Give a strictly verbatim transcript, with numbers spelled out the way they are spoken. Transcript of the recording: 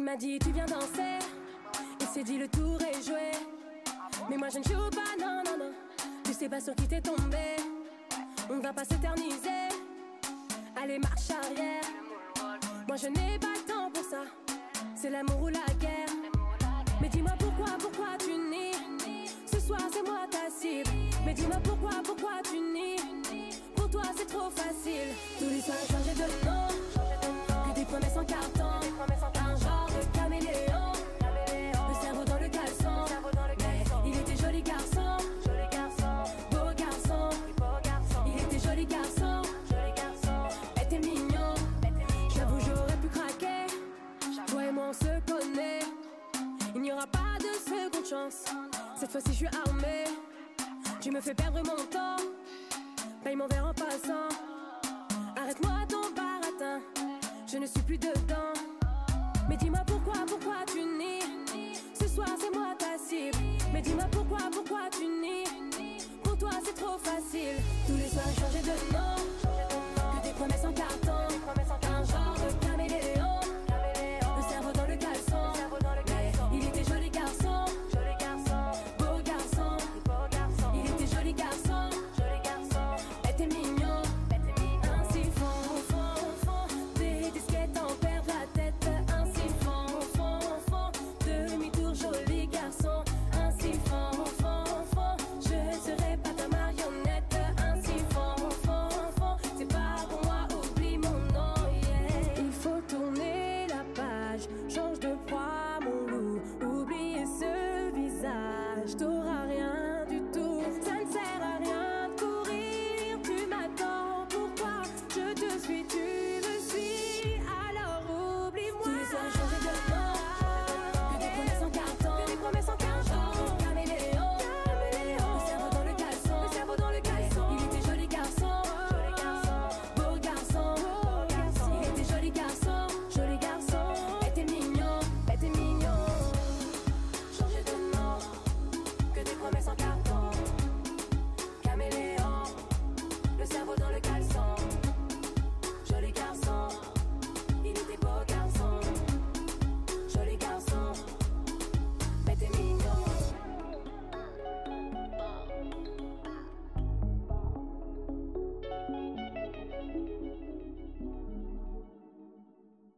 m'a dit tu viens danser. Il s'est dit le tour est joué. Mais moi je ne joue pas, non, non, non. Tu sais pas sur qui t'es tombé. On va pas s'éterniser. Allez marche arrière. Moi je n'ai pas le temps pour ça. C'est l'amour ou la guerre. Mais dis-moi pourquoi, pourquoi tu nies. Ce soir c'est moi ta cible. Mais dis-moi pourquoi, pourquoi tu nies. Pour toi c'est trop facile. Tous les soirs changer de nom. Que des promesses en carton. Un genre de caméléon. Le cerveau dans le caleçon. Mais il était joli garçon. Beau garçon. Il était joli garçon. Était mignon. J'avoue j'aurais pu craquer. Toi et moi on se connaît. Il n'y aura pas de seconde chance. Cette fois-ci je suis armée. Tu me fais perdre mon temps. Paye mon verre en passant. Arrête-moi ton baratin. Je ne suis plus dedans. Mais dis-moi pourquoi, pourquoi tu nies. Ce soir c'est moi ta cible. Mais dis-moi pourquoi, pourquoi tu nies.